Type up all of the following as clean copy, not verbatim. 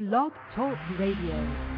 Blog Talk Radio.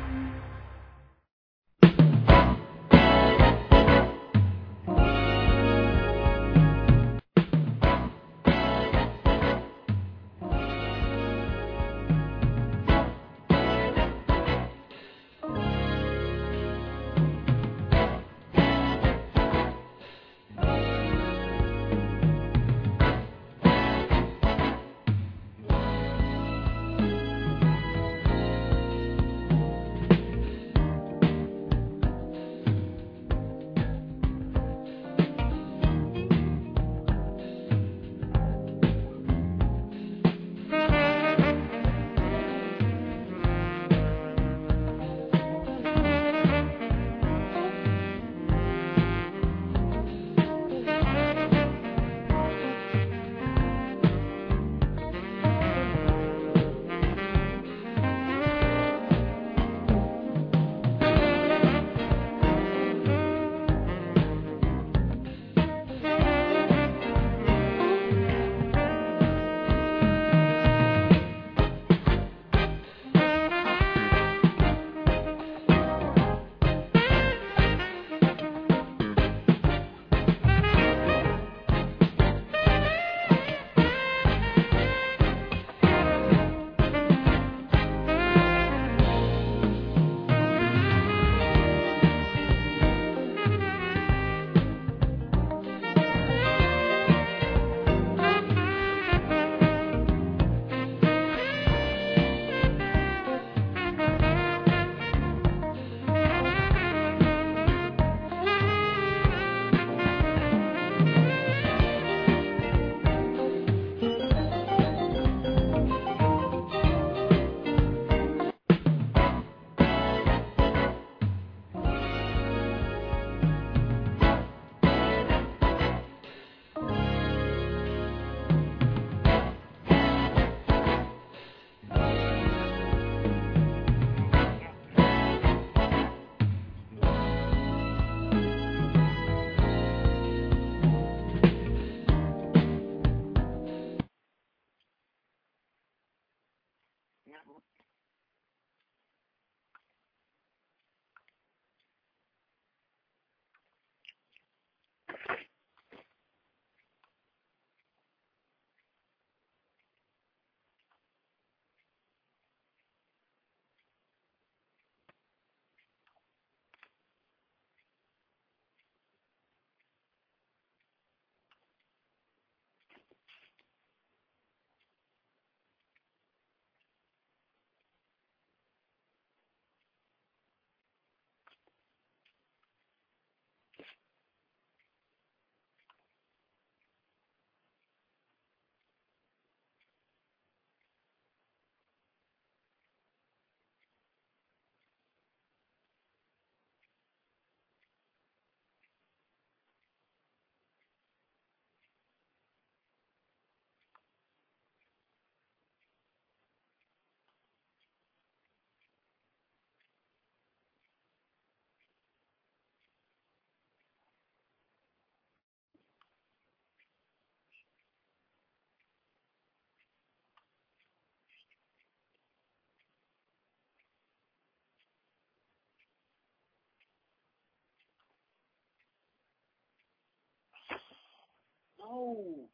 No.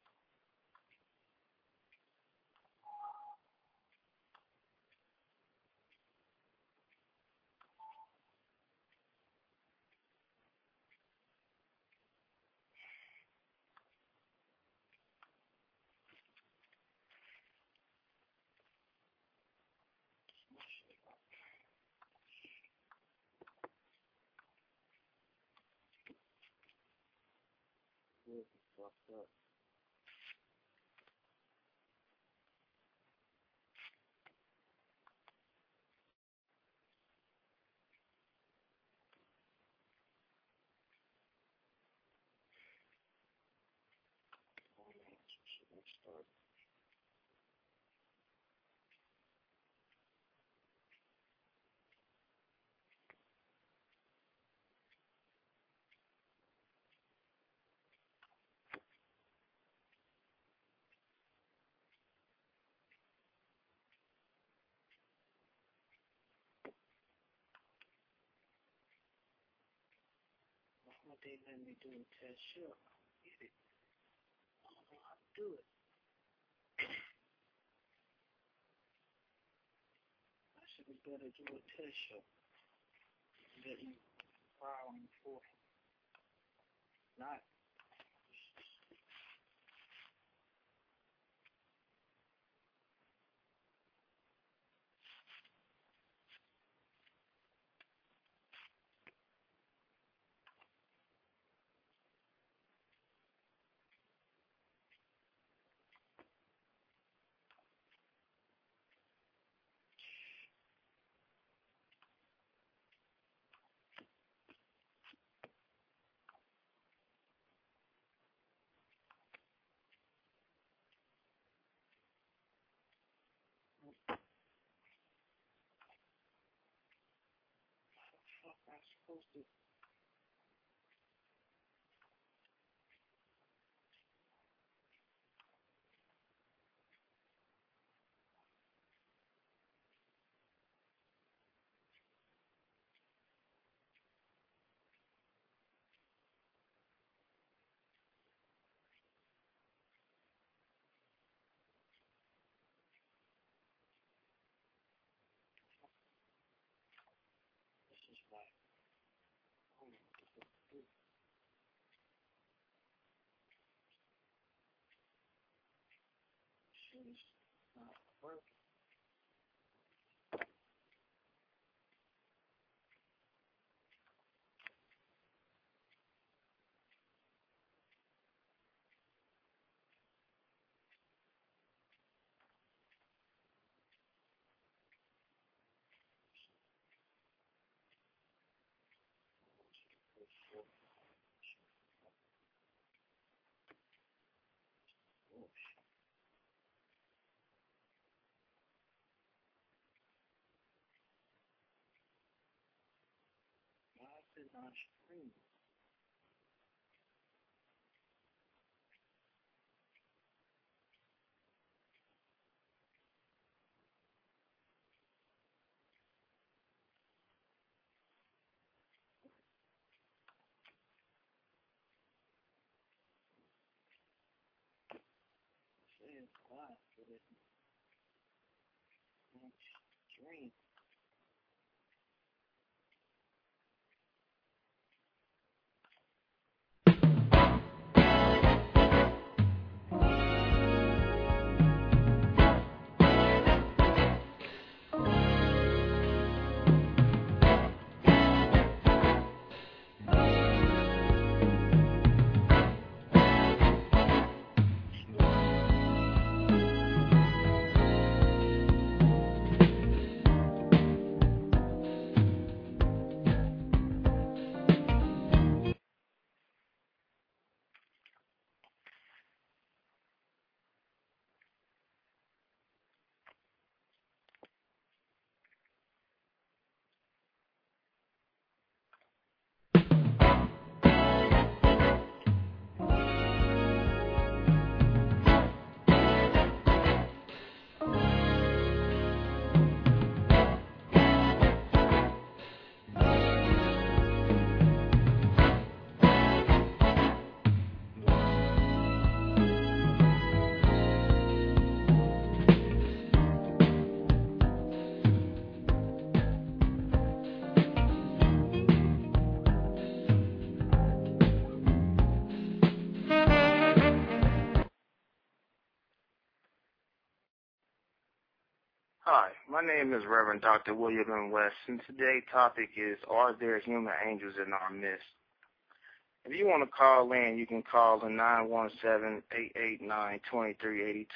This is fucked up. Let's start. what they let me do a test show. I get it. I don't know how to do it. I should have better do a test show. That you filing for. Not. Fuck, I'm supposed to. This is like. Oh, she's not working. Oh, shit. Why is it not streaming? It says live, but it's not streaming. Hi, my name is Reverend Dr. William M. West, and today's topic is, are there human angels in our midst? If you want to call in, you can call the 917-889-2382.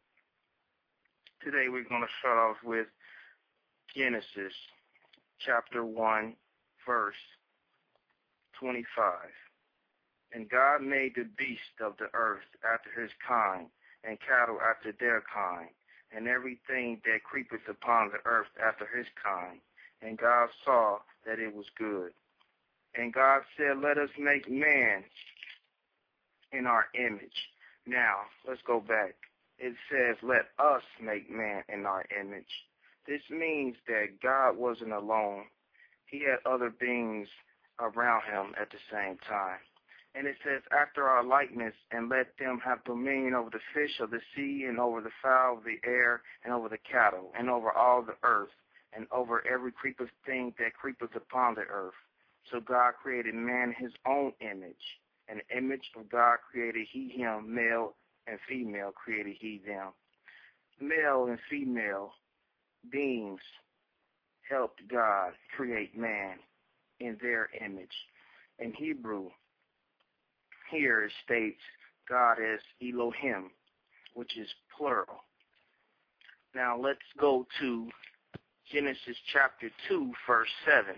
Today we're going to start off with Genesis chapter 1, verse 25. And God made the beasts of the earth after his kind, and cattle after their kind, and everything that creepeth upon the earth after his kind. And God saw that it was good. And God said, let us make man in our image. Now, let's go back. It says, let us make man in our image. This means that God wasn't alone. He had other beings around him at the same time. And it says, after our likeness, and let them have dominion over the fish of the sea, and over the fowl of the air, and over the cattle, and over all the earth, and over every creeping thing that creepeth upon the earth. So God created man in his own image. In the image of God created he him, male and female created he them. Male and female beings helped God create man in their image. In Hebrew, here it states God as Elohim, which is plural. Now let's go to Genesis chapter 2, verse 7.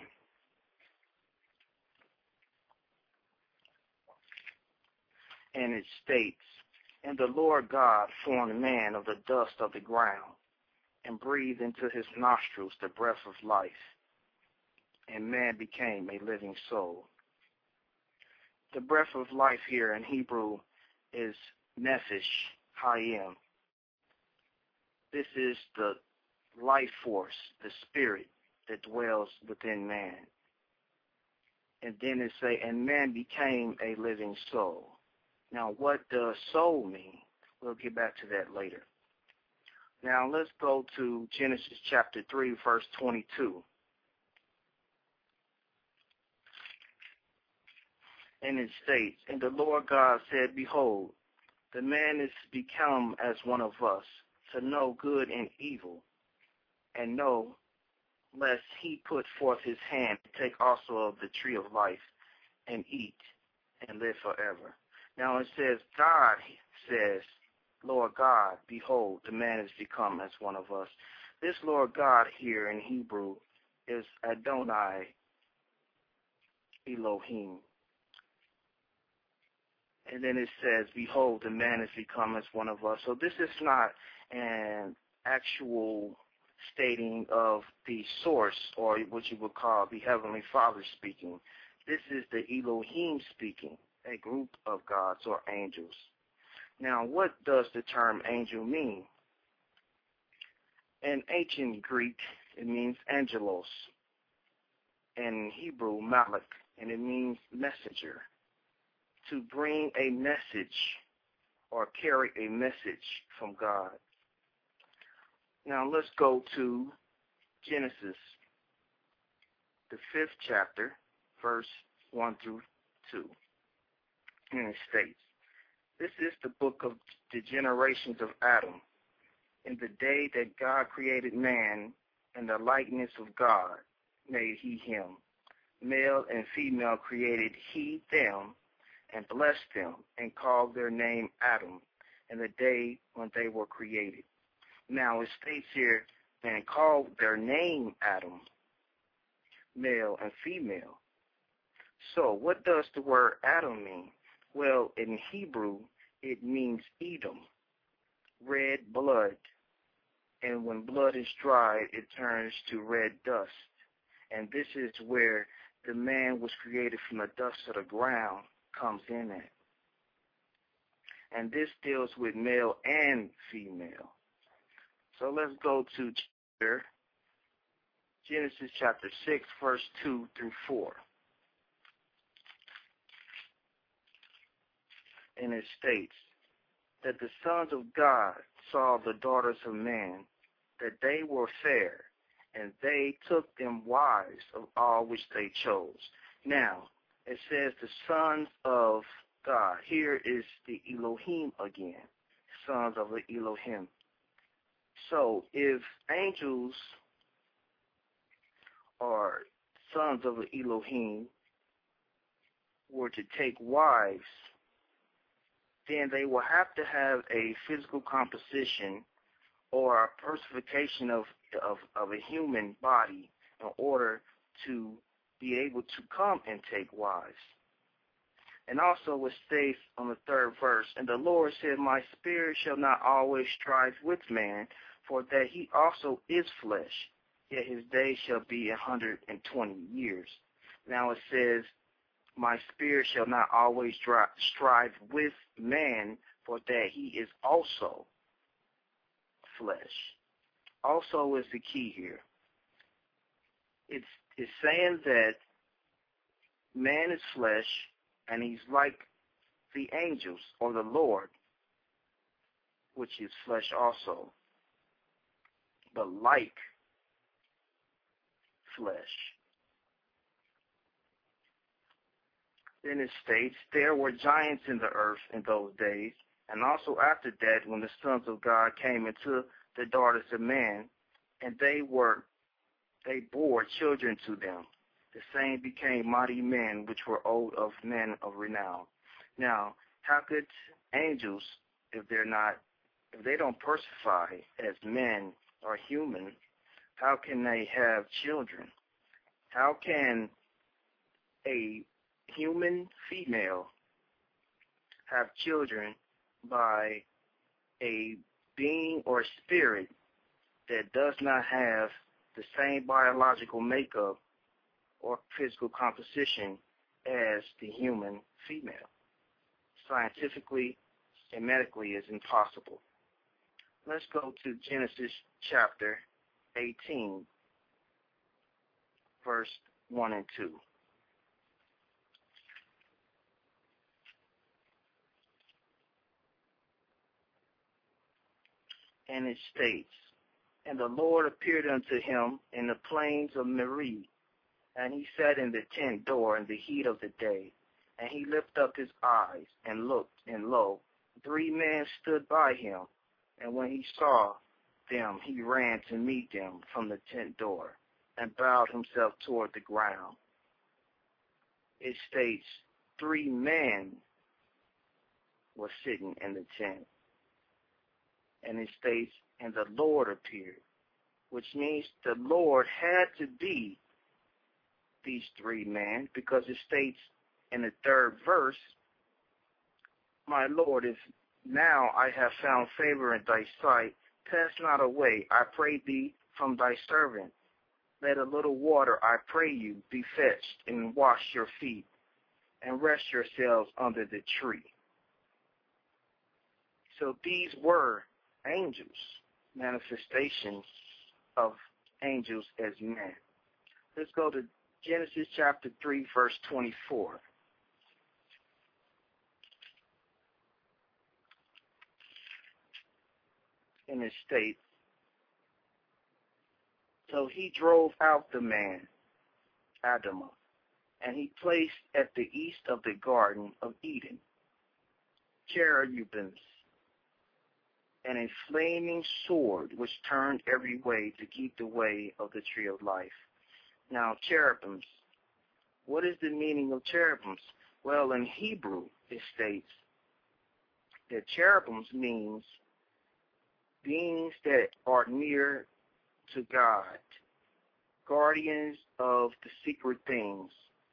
And it states, and the Lord God formed man of the dust of the ground, and breathed into his nostrils the breath of life, and man became a living soul. The breath of life here in Hebrew is nephesh hayim. This is the life force, the spirit that dwells within man. And then it say, and man became a living soul. Now, what does soul mean? We'll get back to that later. Now, let's go to Genesis chapter 3, verse 22. And it states, and the Lord God said, behold, the man is become as one of us, to know good and evil, and know, lest he put forth his hand to take also of the tree of life, and eat, and live forever. Now it says, God says, Lord God, behold, the man is become as one of us. This Lord God here in Hebrew is Adonai Elohim. And then it says, behold, the man has become as one of us. So this is not an actual stating of the source, or what you would call the Heavenly Father speaking. This is the Elohim speaking, a group of gods or angels. Now, what does the term angel mean? In ancient Greek, it means angelos. In Hebrew, malak, and it means messenger. To bring a message or carry a message from God. Now let's go to Genesis, the 5th chapter, verse 1 through 2. And it states, this is the book of the generations of Adam. In the day that God created man, in the likeness of God made he him. Male and female created he them, and blessed them, and called their name Adam, in the day when they were created. Now it states here, and called their name Adam, male and female. So what does the word Adam mean? Well, in Hebrew, it means Edom, red blood. And when blood is dried, it turns to red dust. And this is where the man was created from the dust of the ground comes in at. And this deals with male and female. So let's go to Genesis chapter 6, verse 2 through 4. And it states that the sons of God saw the daughters of man, that they were fair, and they took them wives of all which they chose. Now, it says the sons of God. Here is the Elohim again, sons of the Elohim. So if angels or sons of the Elohim were to take wives, then they will have to have a physical composition or a personification of a human body in order to be able to come and take wives. And also it states on the 3rd verse, and the Lord said, my spirit shall not always strive with man, for that he also is flesh, yet his days shall be 120 years. Now it says, my spirit shall not always strive with man, for that he is also flesh. Also is the key here. It's saying that man is flesh, and he's like the angels or the Lord, which is flesh also, but like flesh. Then it states, there were giants in the earth in those days, and also after that, when the sons of God came into the daughters of man, and they bore children to them. The same became mighty men, which were old of men of renown. Now, how could angels, if they don't persify as men or human, how can they have children? How can a human female have children by a being or spirit that does not have the same biological makeup or physical composition as the human female? Scientifically and medically is impossible. Let's go to Genesis chapter 18, verse 1 and 2. And it states, and the Lord appeared unto him in the plains of Merid, and he sat in the tent door in the heat of the day. And he lifted up his eyes and looked, and lo, 3 men stood by him. And when he saw them, he ran to meet them from the tent door and bowed himself toward the ground. It states 3 men were sitting in the tent. And it states, and the Lord appeared, which means the Lord had to be these 3 men, because it states in the 3rd verse, my Lord, if now I have found favor in thy sight, pass not away, I pray thee, from thy servant. Let a little water, I pray you, be fetched, and wash your feet, and rest yourselves under the tree. So these were angels, manifestations of angels as men. Let's go to Genesis chapter 3, verse 24. And it states, so he drove out the man, Adam, and he placed at the east of the Garden of Eden cherubims and a flaming sword which turned every way to keep the way of the tree of life. Now, cherubims. What is the meaning of cherubims? Well, in Hebrew, it states that cherubims means beings that are near to God, guardians of the secret things,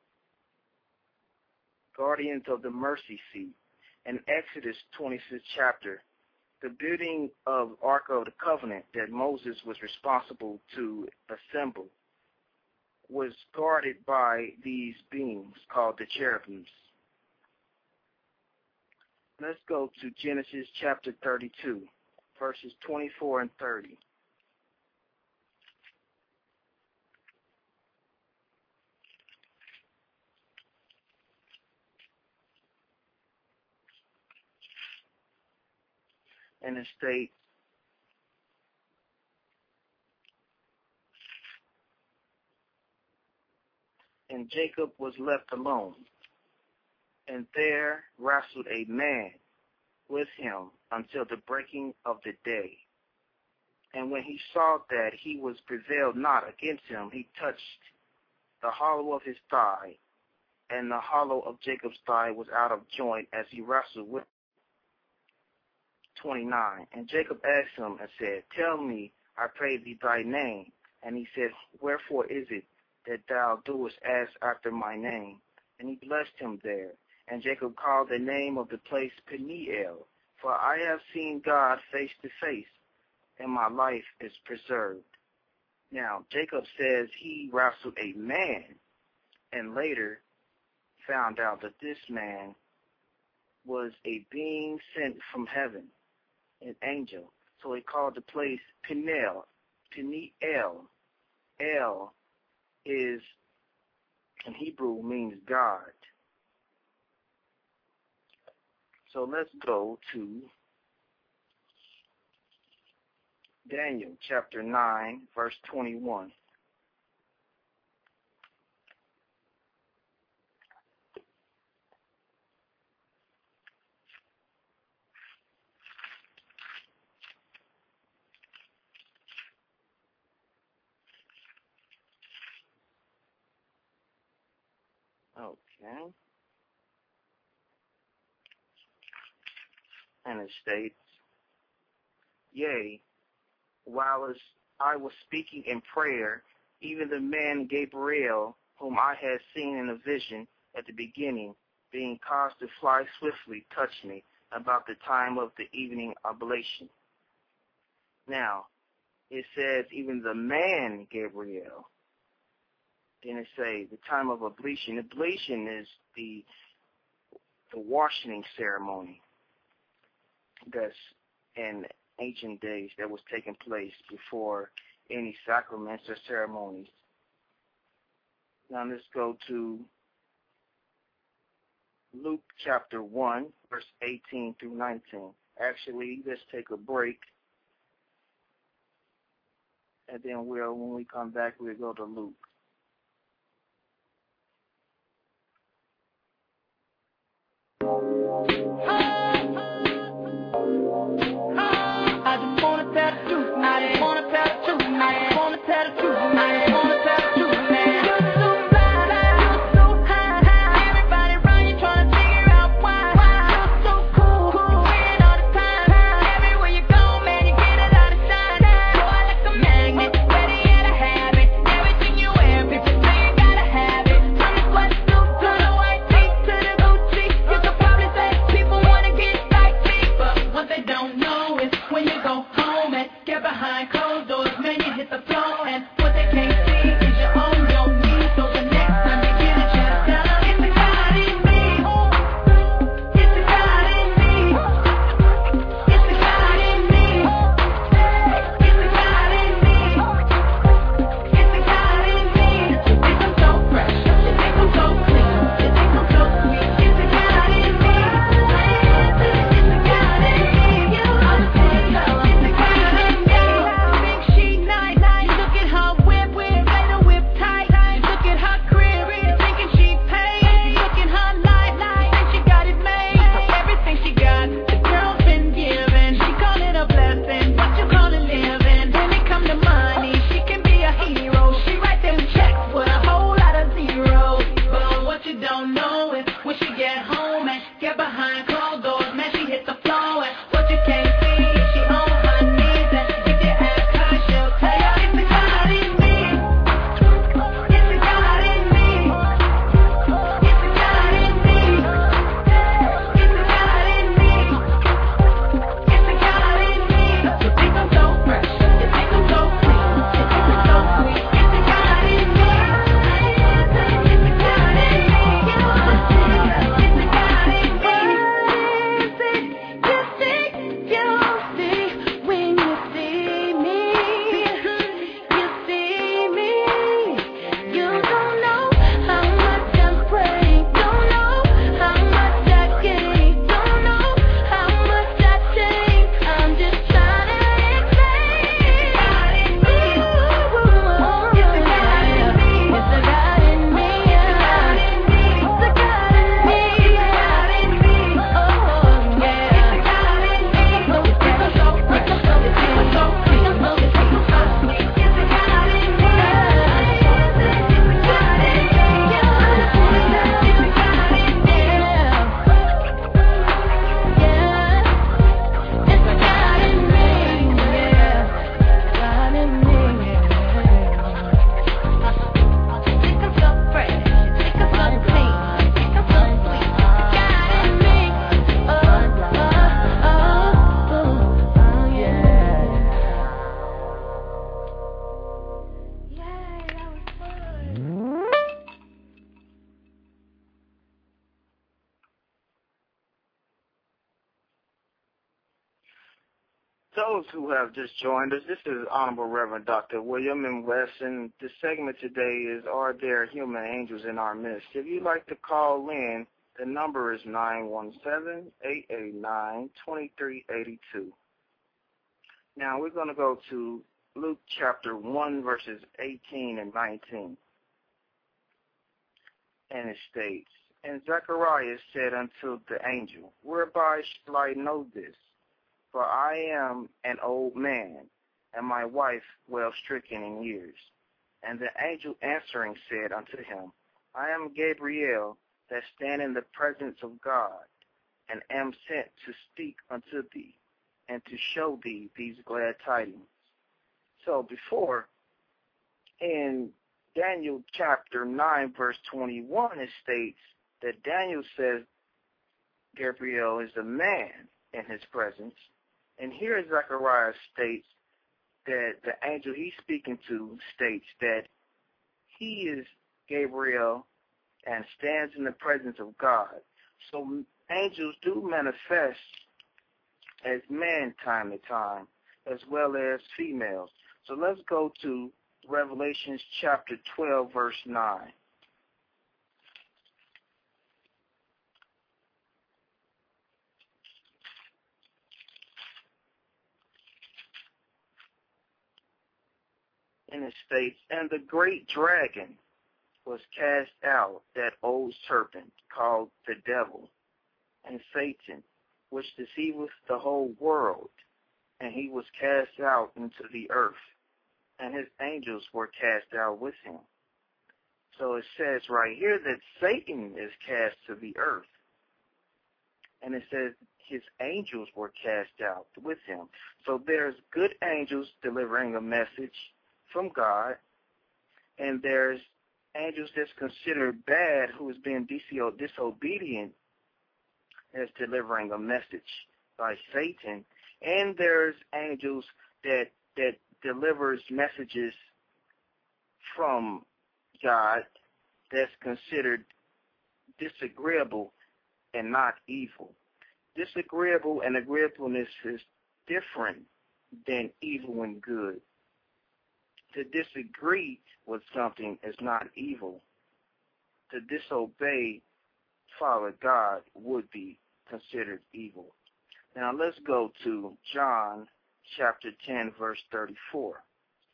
guardians of the mercy seat. In Exodus 26th chapter, the building of Ark of the Covenant that Moses was responsible to assemble was guarded by these beings called the cherubims. Let's go to Genesis chapter 32, verses 24 and 30. And it states, and Jacob was left alone, and there wrestled a man with him until the breaking of the day. And when he saw that he was prevailed not against him, he touched the hollow of his thigh, and the hollow of Jacob's thigh was out of joint as he wrestled with him. 29. And Jacob asked him and said, tell me, I pray thee, thy name. And he said, wherefore is it that thou doest ask after my name? And he blessed him there. And Jacob called the name of the place Peniel, for I have seen God face to face, and my life is preserved. Now, Jacob says he wrestled a man, and later found out that this man was a being sent from heaven, an angel. So he called the place Peniel. Peniel. El is in Hebrew means God. So let's go to Daniel chapter 9, verse 21. Okay. And it states, yea, while I was speaking in prayer, even the man Gabriel, whom I had seen in a vision at the beginning, being caused to fly swiftly, touched me about the time of the evening oblation. Now, it says even the man Gabriel. Then it say the time of ablution. Ablution is the washing ceremony that's in ancient days that was taking place before any sacraments or ceremonies. Now let's go to Luke chapter 1, verse 18 through 19. Actually, let's take a break. And then when we come back, we'll go to Luke. those who have just joined us, this is Honorable Reverend Dr. William M. West, and the segment today is, Are There Human Angels in Our Midst? If you'd like to call in, the number is 917-889-2382. Now we're going to go to Luke chapter 1, verses 18 and 19. And it states, And Zacharias said unto the angel, Whereby shall I know this? For I am an old man, and my wife well stricken in years. And the angel answering said unto him, I am Gabriel, that stand in the presence of God, and am sent to speak unto thee, and to show thee these glad tidings. So before, in Daniel chapter 9, verse 21, it states that Daniel says Gabriel is a man in his presence. And here Zacharias states that the angel he's speaking to states that he is Gabriel and stands in the presence of God. So angels do manifest as men time to time, as well as females. So let's go to Revelations chapter 12, verse 9. And it states, And the great dragon was cast out, that old serpent called the devil and Satan, which deceiveth the whole world. And he was cast out into the earth, and his angels were cast out with him. So it says right here that Satan is cast to the earth. And it says his angels were cast out with him. So there's good angels delivering a message from God, and there's angels that's considered bad who is being disobedient as delivering a message by Satan. And there's angels that delivers messages from God that's considered disagreeable and not evil. Disagreeable and agreeableness is different than evil and good. To disagree with something is not evil. To disobey Father God would be considered evil. Now let's go to John chapter 10, verse 34.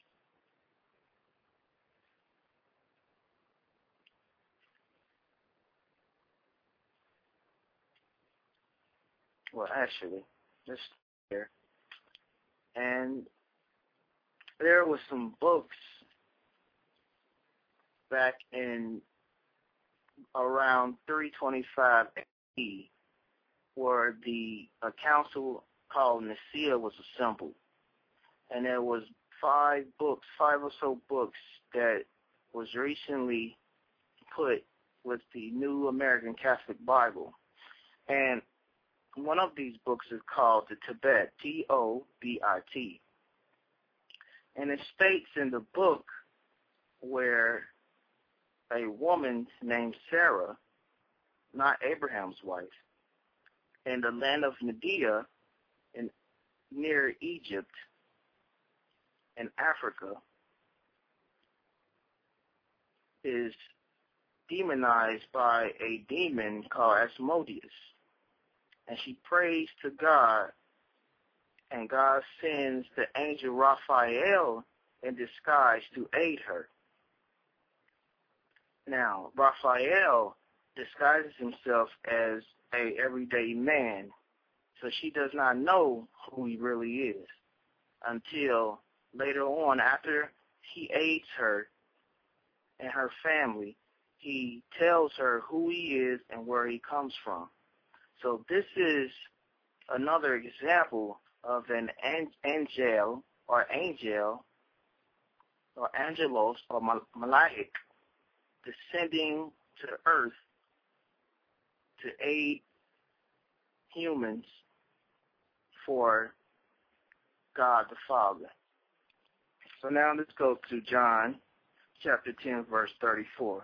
Well, actually, just here. And there was some books back in around 325 AD where a council called Nicaea was assembled. And there was five or so books that was recently put with the New American Catholic Bible. And one of these books is called the Tobit, T-O-B-I-T. And it states in the book where a woman named Sarah, not Abraham's wife, in the land of Media in near Egypt in Africa is demonized by a demon called Asmodeus. And she prays to God, and God sends the angel Raphael in disguise to aid her. Now, Raphael disguises himself as a everyday man, so she does not know who he really is until later on, after he aids her and her family, he tells her who he is and where he comes from. So this is another example of an angel or angelos or malaik descending to earth to aid humans for God the Father. So now let's go to John chapter 10, verse 34.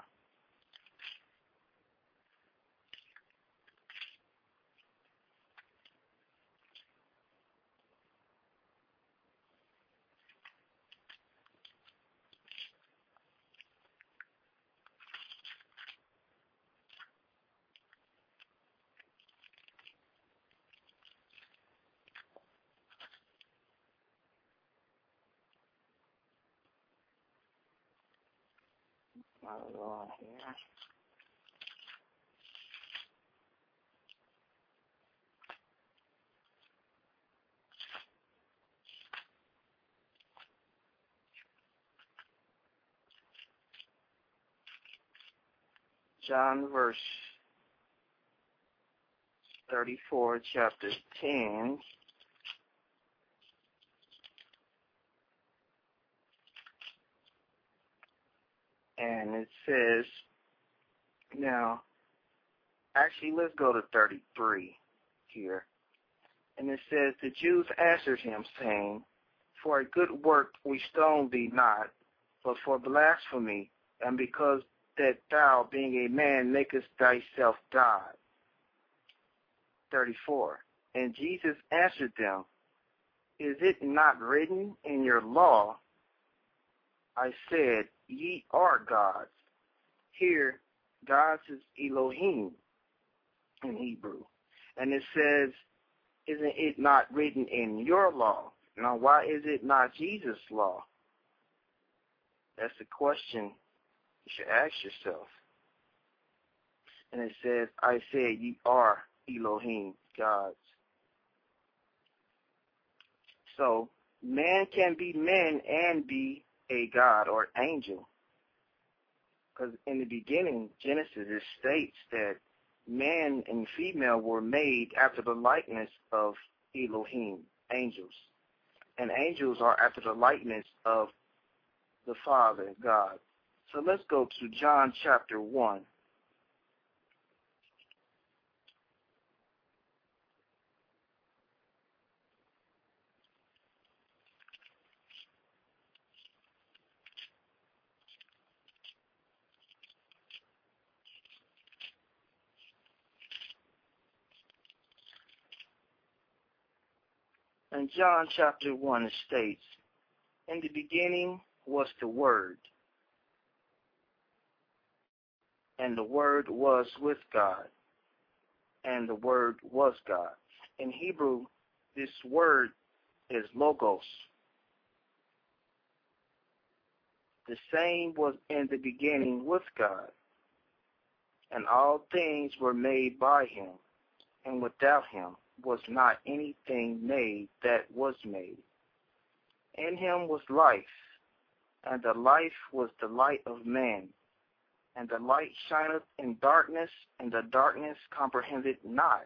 Hold on here. John verse 34, chapter 10. And it says, now, actually, let's go to 33 here. And it says, the Jews answered him, saying, for a good work we stone thee not, but for blasphemy, and because that thou, being a man, makest thyself God. 34. And Jesus answered them, is it not written in your law, I said, ye are gods. Here, gods is Elohim in Hebrew. And it says, isn't it not written in your law? Now, why is it not Jesus' law? That's the question you should ask yourself. And it says, I said, ye are Elohim, gods. So, man can be men and be a god or angel. Because in the beginning, Genesis, it states that man and female were made after the likeness of Elohim, angels. And angels are after the likeness of the Father, God. So let's go to John chapter 1. In John chapter 1 it states, in the beginning was the Word, and the Word was with God, and the Word was God. In Hebrew, this word is logos. The same was in the beginning with God, and all things were made by him, and without him was not anything made that was made. In him was life, and the life was the light of man. And the light shineth in darkness, and the darkness comprehended not.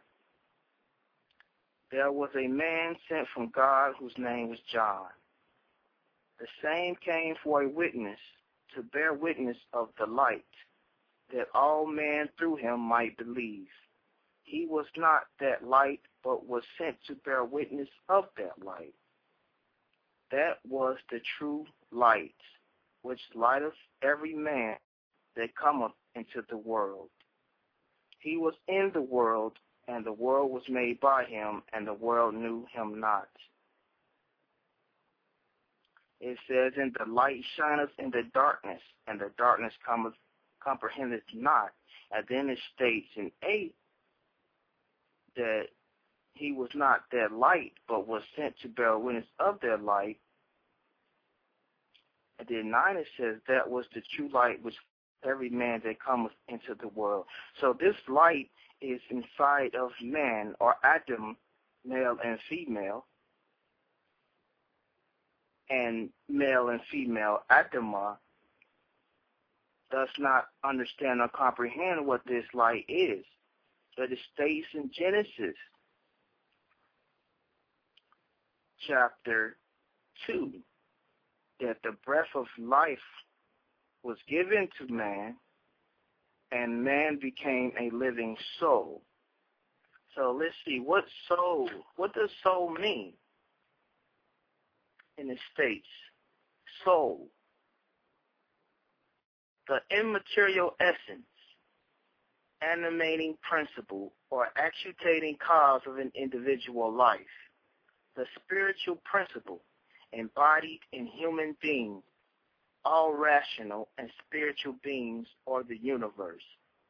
There was a man sent from God whose name was John. The same came for a witness, to bear witness of the light, that all men through him might believe. He was not that light, but was sent to bear witness of that light. That was the true light, which lighteth every man that cometh into the world. He was in the world, and the world was made by him, and the world knew him not. It says, and the light shineth in the darkness, and the darkness comprehendeth not. And then it states in 8 that he was not that light, but was sent to bear witness of that light. And then 9 it says, that was the true light which every man that cometh into the world. So this light is inside of man, or Adam, male and female. And male and female, Adamah, does not understand or comprehend what this light is. But it states in Genesis chapter 2 that the breath of life was given to man, and man became a living soul. So let's see, what does soul mean? In the States, soul, the immaterial essence, animating principle, or actuating cause of an individual life, the spiritual principle embodied in human beings, all rational and spiritual beings, or the universe.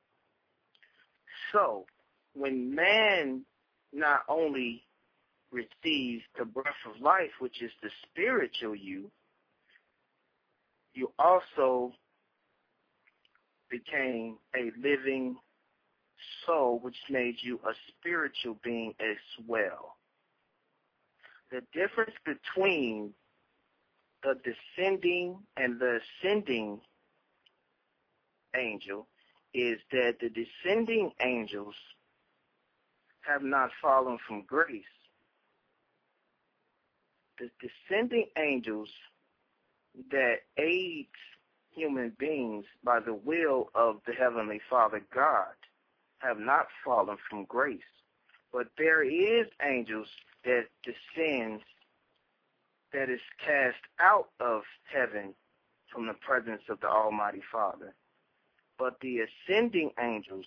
So, when man not only receives the breath of life, which is the spiritual you, you also became a living soul, which made you a spiritual being as well. The difference between the descending and the ascending angel is that the descending angels have not fallen from grace. The descending angels that aid human beings by the will of the Heavenly Father God have not fallen from grace. But there is angels that descends, that is cast out of heaven from the presence of the Almighty Father. But the ascending angels,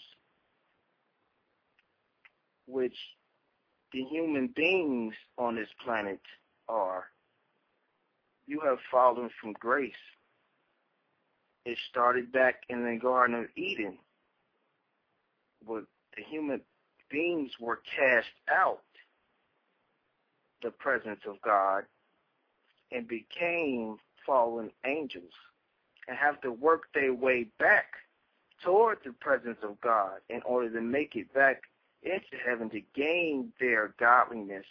which the human beings on this planet are, you have fallen from grace. It started back in the Garden of Eden, where the human beings were cast out the presence of God and became fallen angels and have to work their way back toward the presence of God in order to make it back into heaven, to gain their godliness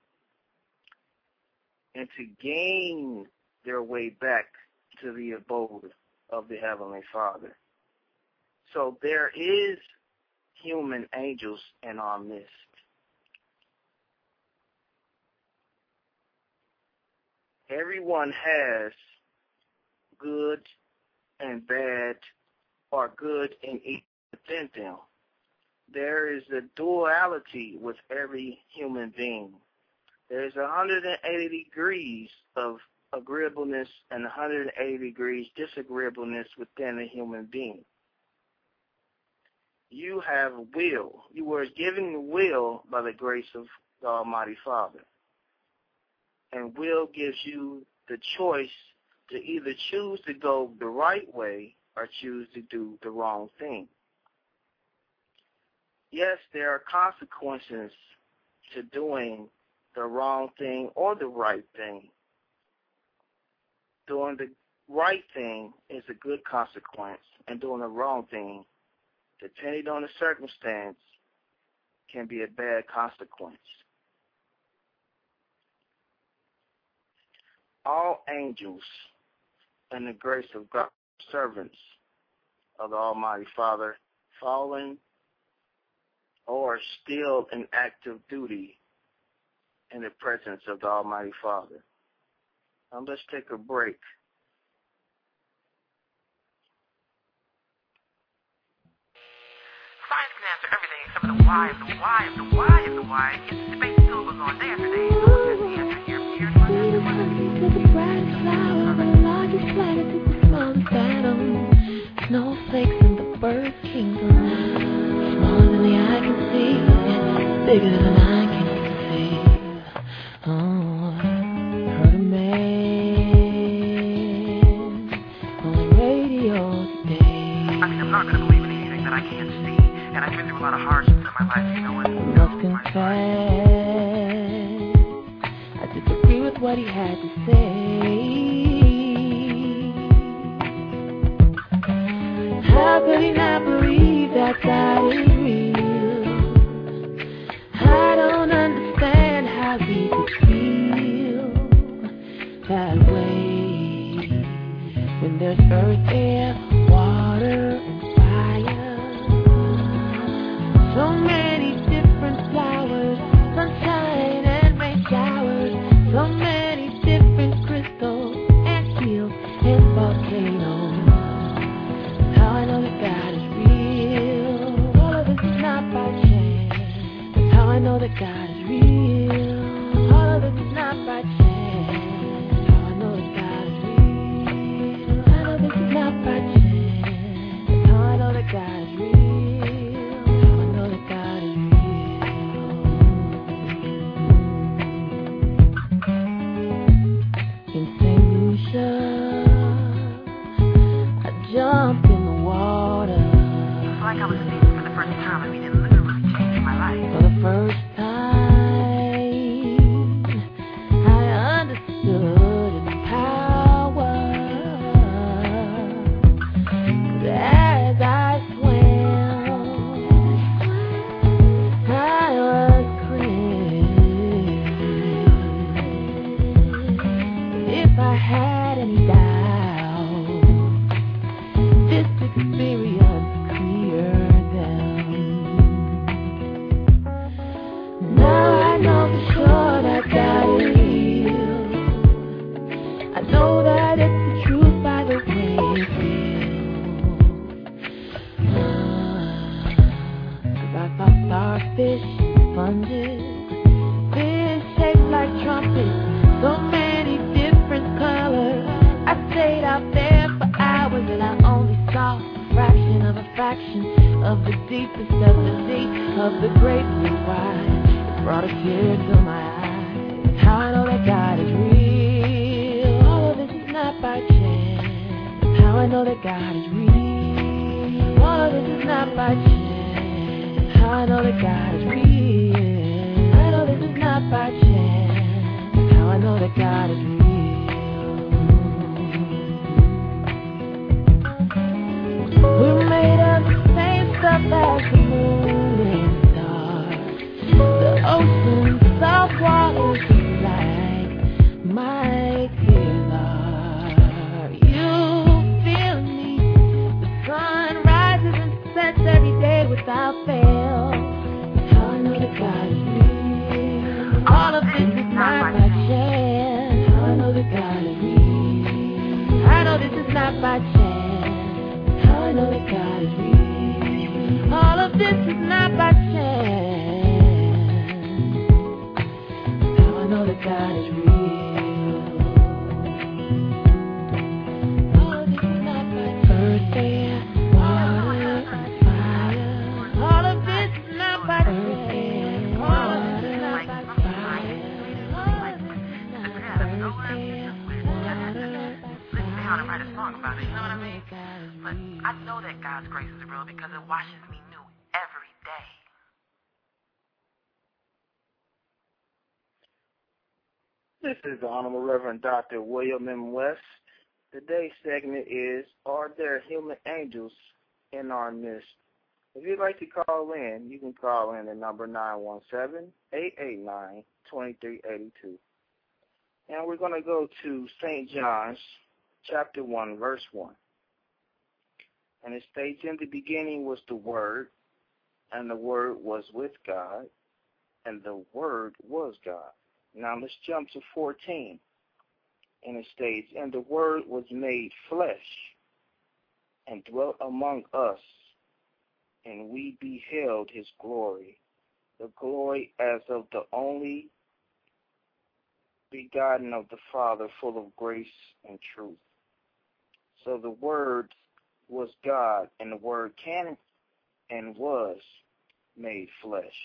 and to gain their way back to the abode of the Heavenly Father. So there is human angels in our midst. Everyone has good and bad, or good and evil within them. There is a duality with every human being. There's 180 degrees of agreeableness and 180 degrees disagreeableness within a human being. You have will. You were given will by the grace of the Almighty Father. And will gives you the choice to either choose to go the right way or choose to do the wrong thing. Yes, there are consequences to doing the wrong thing or the right thing. Doing the right thing is a good consequence, and doing the wrong thing, depending on the circumstance, can be a bad consequence. All angels and the grace of God, servants of the Almighty Father, fallen or still in active duty in the presence of the Almighty Father. Now let's take a break. Science can answer everything except for the why of the why of the why of the why. It's debate still goes on day after day. No one has the answer here. Here's my answer. The brightest flower, the largest planet to the smallest atom. Snowflakes in the bird kingdom. Smaller than the eye can see, bigger than I can conceive. Oh, I heard a man on the radio today. I mean, I'm not going to believe in anything that I can't see. And I've been through a lot of hardships in my life, you know. I must confess, I disagree with what he had to say. How could he not believe that God is real? I don't understand how he could feel that way when there's earth, air, water, and fire. So many different flowers, sunshine and rain showers. So many different crystals and hills and volcanoes. How I know that God is real. All of this is not by chance. That's how I know that God is real. All of this is not by chance. How I know that God is real. I know this is not by chance. saw a fraction of a fraction of the deepest of the deep of the great blue wide. It brought a tear to my eyes. How I know that God is real. All of this is not by chance. How I know that God is real. All of this is not by chance. How I know that God is real. I know this is not by chance. How I know that God is real. We're made of the same stuff as the moon and stars. The ocean, soft waters, just like my tears are. You feel me? The sun rises and sets every day without fail. How I know that God is real. All of this is not by chance. How I know that God is real. I know this is not by chance. I know that God is real. All of this is not by chance. Now I know that God is real. All of this is not by earth, air, water, and fire. All of this is not by chance. All of this is not by fire. All of this is not by earth, air, water, and How to write a song about it, you know what I mean? But I know that God's grace is real because it washes me new every day. This is the Honorable Reverend Dr. William M. West. Today's segment is, are there human angels in our midst? If you'd like to call in, you can call in at number 917-889-2382. And we're going to go to St. John's chapter 1, verse 1. And it states, in the beginning was the Word, and the Word was with God, and the Word was God. Now let's jump to 14. And it states, and the Word was made flesh, and dwelt among us, and we beheld his glory, the glory as of the only begotten of the Father, full of grace and truth. So the Word was God, and the Word can and was made flesh.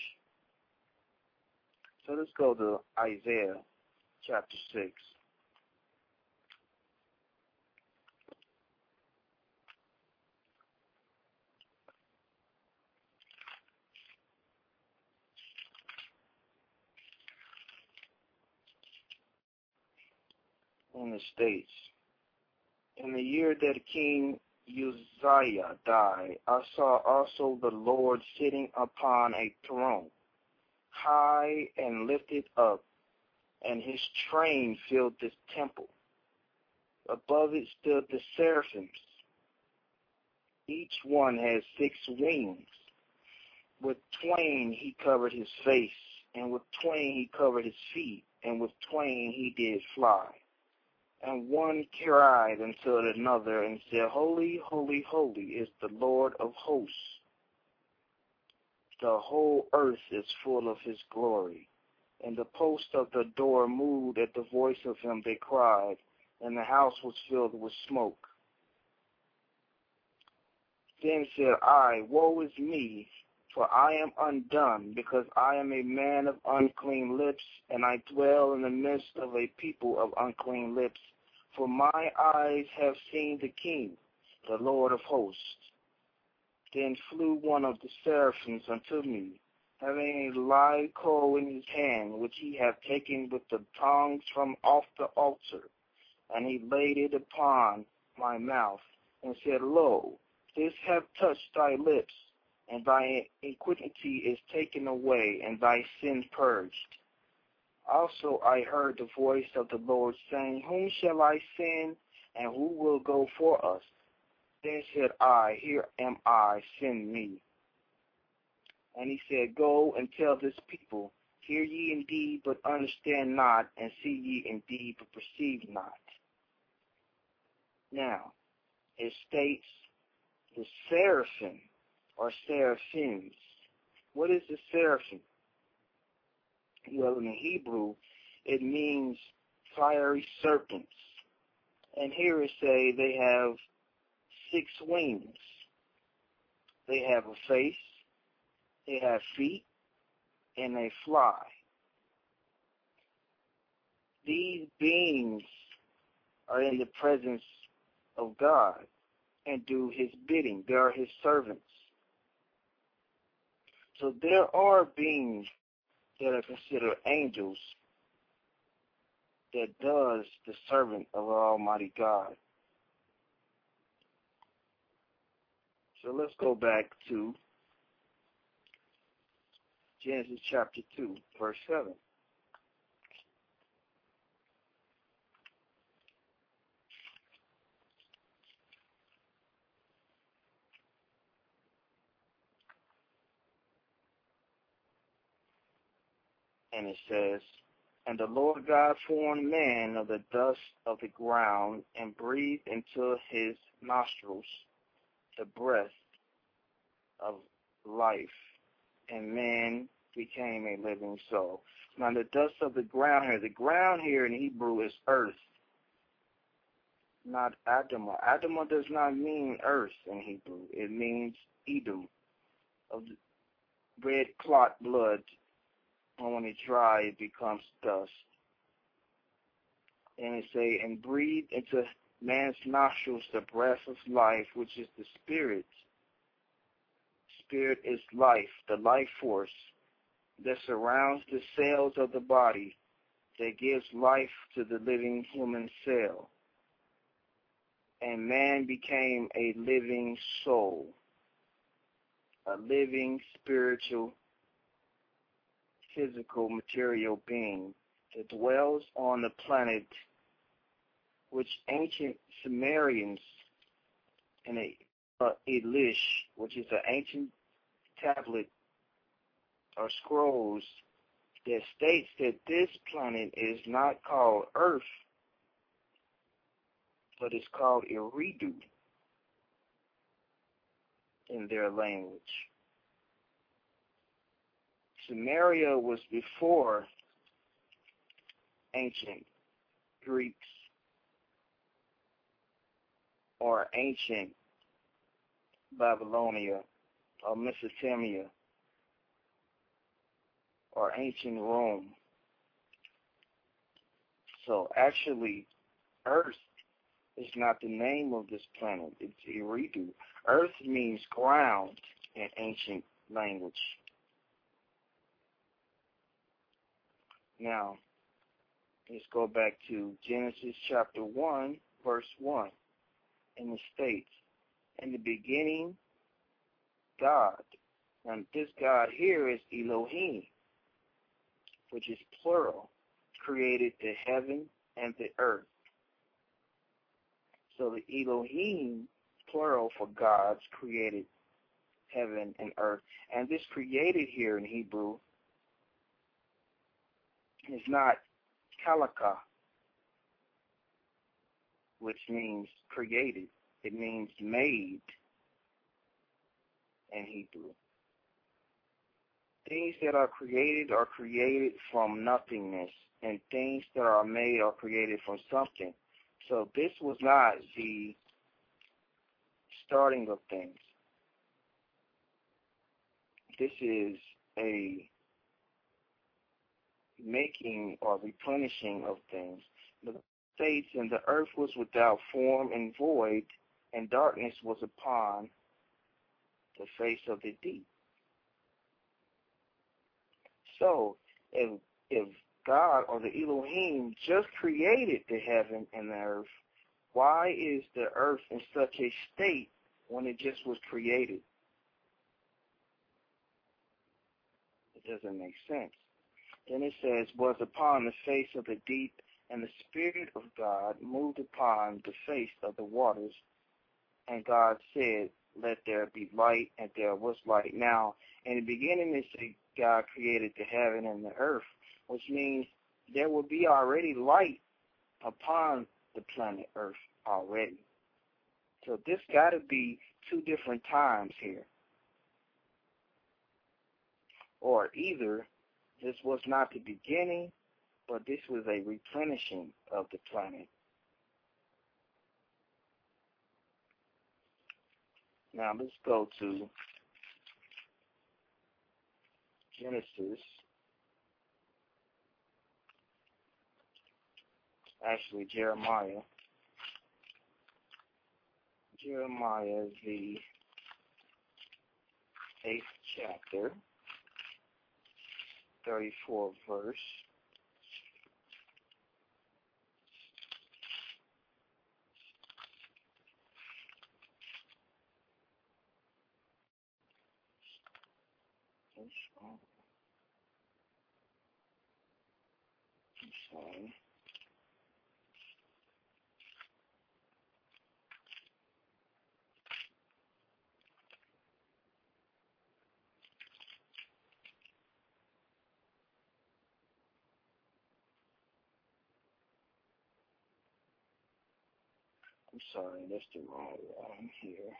So let's go to Isaiah chapter 6. And it states, in the year that King Uzziah died, I saw also the Lord sitting upon a throne, high and lifted up, and his train filled the temple. Above it stood the seraphims. Each one had 6 wings. With twain he covered his face, and with twain he covered his feet, and with twain he did fly. And one cried unto another and said, Holy, holy, holy is the Lord of hosts. The whole earth is full of his glory. And the post of the door moved at the voice of him that cried, and the house was filled with smoke. Then said I, Woe is me, for I am undone, because I am a man of unclean lips, and I dwell in the midst of a people of unclean lips. For my eyes have seen the King, the Lord of hosts. Then flew one of the seraphims unto me, having a live coal in his hand, which he hath taken with the tongs from off the altar. And he laid it upon my mouth, and said, Lo, this hath touched thy lips, and thy iniquity is taken away, and thy sin purged. Also I heard the voice of the Lord saying, Whom shall I send, and who will go for us? Then said I, Here am I, send me. And he said, Go and tell this people, Hear ye indeed, but understand not, and see ye indeed, but perceive not. Now, it states the seraphim, or seraphims. What is the seraphim? Well, in Hebrew, it means fiery serpents. And here it say they have 6 wings. They have a face, they have feet, and they fly. These beings are in the presence of God and do his bidding. They are his servants. So there are beings that are considered angels that does the servant of Almighty God. So let's go back to Genesis chapter 2, verse 7. And it says, "And the Lord God formed man of the dust of the ground and breathed into his nostrils the breath of life, and man became a living soul." Now the dust of the ground here in Hebrew is earth, not Adamah. Adamah does not mean earth in Hebrew. It means Edom, of the red clot blood. And when it dries, it becomes dust. And it say, "And breathe into man's nostrils the breath of life, which is the spirit." Spirit is life, the life force that surrounds the cells of the body, that gives life to the living human cell. And man became a living soul, a living spiritual, physical, material being that dwells on the planet which ancient Sumerians and Elish, which is an ancient tablet or scrolls that states that this planet is not called Earth, but it's called Eridu in their language. Sumeria was before ancient Greeks or ancient Babylonia or Mesopotamia or ancient Rome. So actually, Earth is not the name of this planet. It's Eridu. Earth means ground in ancient language. Now, let's go back to Genesis chapter 1, verse 1. And it states, "In the beginning, God." And this God here is Elohim, which is plural, created the heaven and the earth. So the Elohim, plural for gods, created heaven and earth. And this created here in Hebrew is not kalaka, which means created. It means made in Hebrew. Things that are created from nothingness, and things that are made are created from something. So this was not the starting of things. This is a making or replenishing of things. The states, "And the earth was without form and void, and darkness was upon the face of the deep." So, if God or the Elohim just created the heaven and the earth, why is the earth in such a state when it just was created? It doesn't make sense. Then it says, "Was upon the face of the deep, and the Spirit of God moved upon the face of the waters. And God said, Let there be light, and there was light." Now, in the beginning, it said God created the heaven and the earth, which means there will be already light upon the planet Earth already. So this got to be 2 different times here. Or either this was not the beginning, but this was a replenishing of the planet. Now let's go to Genesis. Actually, Jeremiah. Jeremiah is the 8th chapter, 34th verse. Sorry. I'm sorry, that's the wrong one here.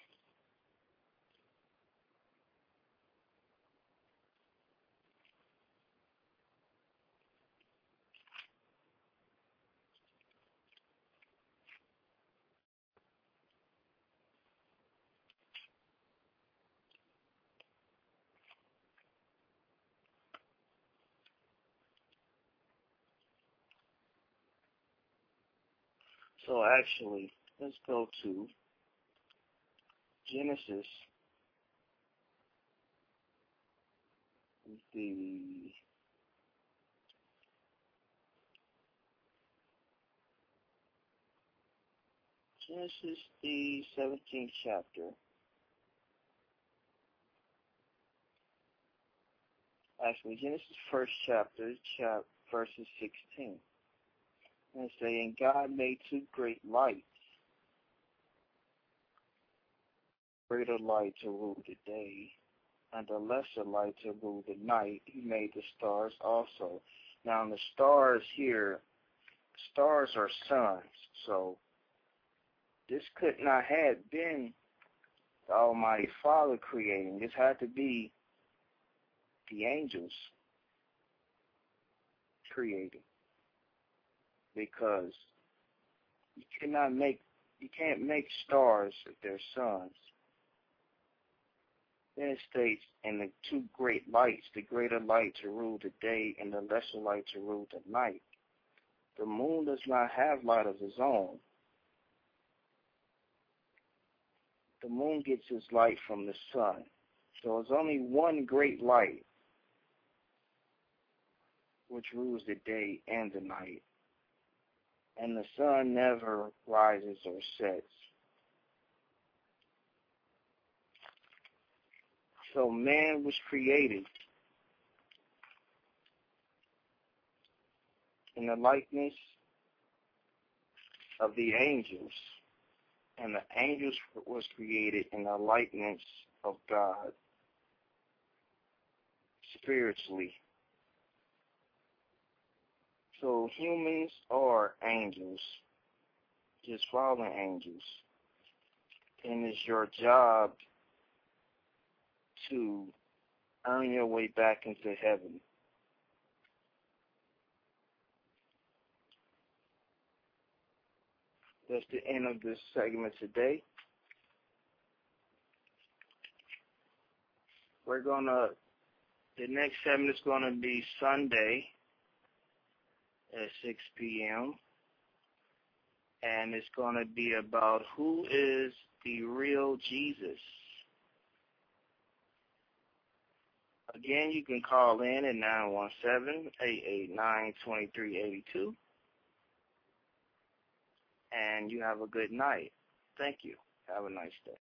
So actually, let's go to Genesis, the Genesis, the 17th chapter. Actually, Genesis first chapter, verses 16. And it's saying, God made two great lights, greater light to rule the day, and a lesser light to rule the night. He made the stars also. Now, the stars here, stars are suns, so this could not have been the Almighty Father creating. This had to be the angels creating, because you can't make stars if they're suns. Then it states, and the two great lights, the greater light to rule the day and the lesser light to rule the night. The moon does not have light of its own. The moon gets its light from the sun. So it's only one great light which rules the day and the night. And the sun never rises or sets. So man was created in the likeness of the angels, and the angels was created in the likeness of God, spiritually. So humans are angels, just fallen angels, and it's your job to earn your way back into heaven. That's the end of this segment today. The next segment is gonna be Sunday at 6 p.m. And it's gonna be about who is the real Jesus. Again, you can call in at 917-889-2382. And you have a good night. Thank you. Have a nice day.